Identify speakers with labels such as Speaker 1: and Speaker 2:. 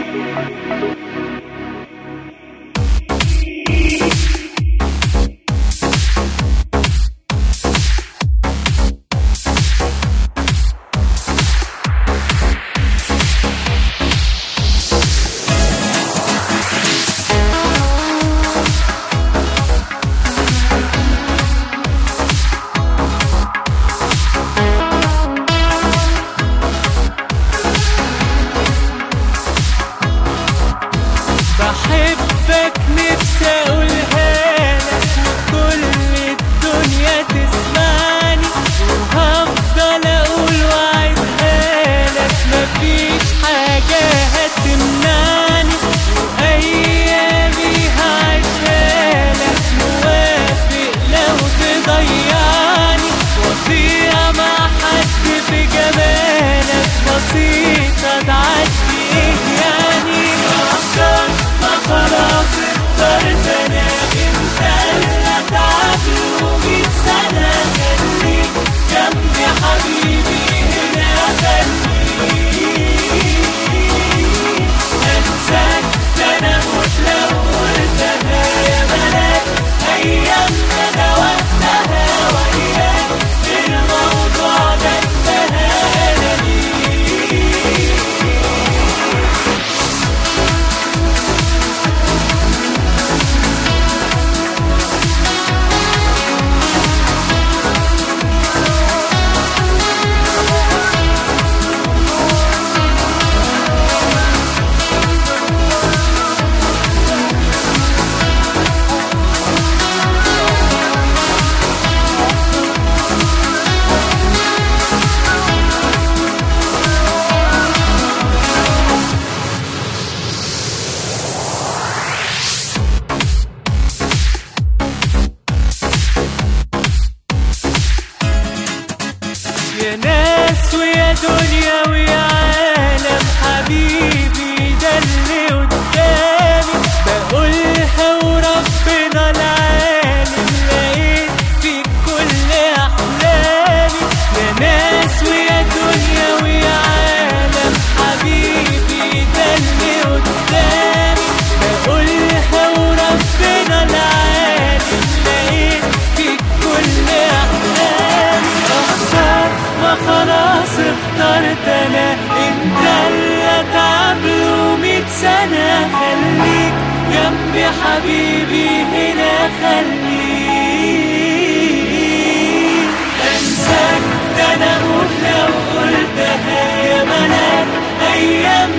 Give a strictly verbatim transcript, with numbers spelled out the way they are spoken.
Speaker 1: بحبك نفسي اقولها لك وكل الدنيا تسمعني، وهفضل اقول واعدها لك مفيش حاجة هتمنعني، وايامي هعيشها لك موافق لو تضيعني، وفيها مع حد بجمالك بسيطة تعدي ايه يعني. خلاص اخترت انا انت اللي تعبي وميت سنة خليك جنبي حبيبي هنا خليك انساك ده انا موت لو قلتها يا ملاك ايامنا ده وقتها وياك الموضوع ده انتهى انا ليك. يا ناس ويا دنيا ويا عالم حبيبي ده اللي قدامي بقولها وربنا العالم لقيت فيك كل احلامي. يا ناس ويا دنيا ويا عالم حبيبي ده اللي قدامي بقولها وربنا العالم لقيت فيك كل احلامي. اخسر وخلاص اخترت انا انت اللي اتعب له ميت سنة خليك جنبي حبيبي هنا خليك انساك ده انا موت لو قلتها يا ملاك ايام